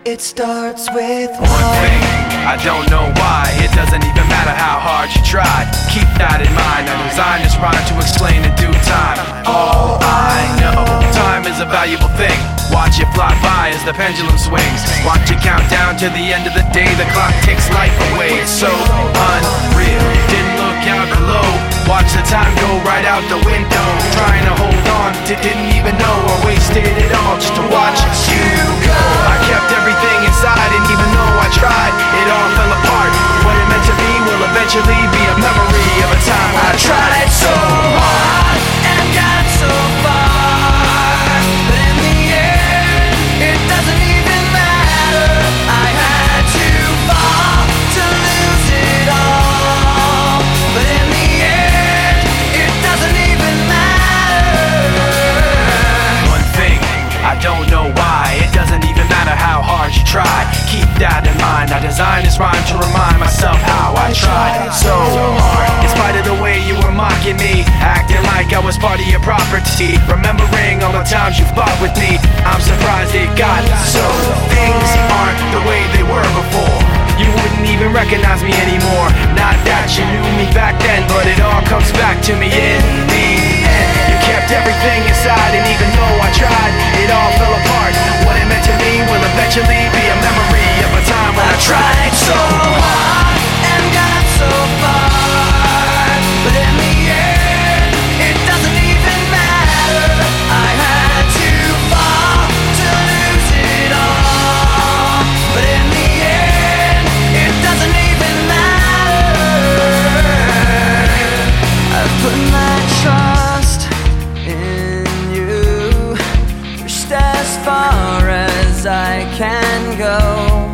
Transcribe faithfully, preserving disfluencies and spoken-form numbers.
It starts with one thing, I don't know why. It doesn't even matter how hard you try. Keep that in mind, I designed this rhyme to explain in due time. All I know, time is a valuable thing. Watch it fly by as the pendulum swings. Watch it count down to the end of the day. The clock takes life away, it's so unreal. Didn't look out below, watch the time go right out the window. Trying to hold on to didn't even know I wasted it all just to watch you go. I kept everything inside, and even though I tried, it all fell apart. What it meant to be will eventually be a memory of a time when I tried so hard and got so far, but in the end, it doesn't even matter. I had to fall to lose it all, but in the end, it doesn't even matter. One thing, I don't know why. It doesn't even matter how hard you try. Keep that in mind, I designed this rhyme to remind myself how I tried so hard. In spite of the way you were mocking me, acting like I was part of your property, remembering all the times you fought with me, I'm surprised it got so. Things aren't the way they were before. You wouldn't even recognize me anymore. Not that you knew me back then, but it all comes back to me in the end. You kept everything inside, and even though I tried, it all fell apart. What it meant to me will eventually be a memory of a time when I tried so hard and got so far, but in the end, it doesn't even matter. I had to fall to lose it all, but in the end, it doesn't even matter. I've put my trust in you, pushed as far as I can go.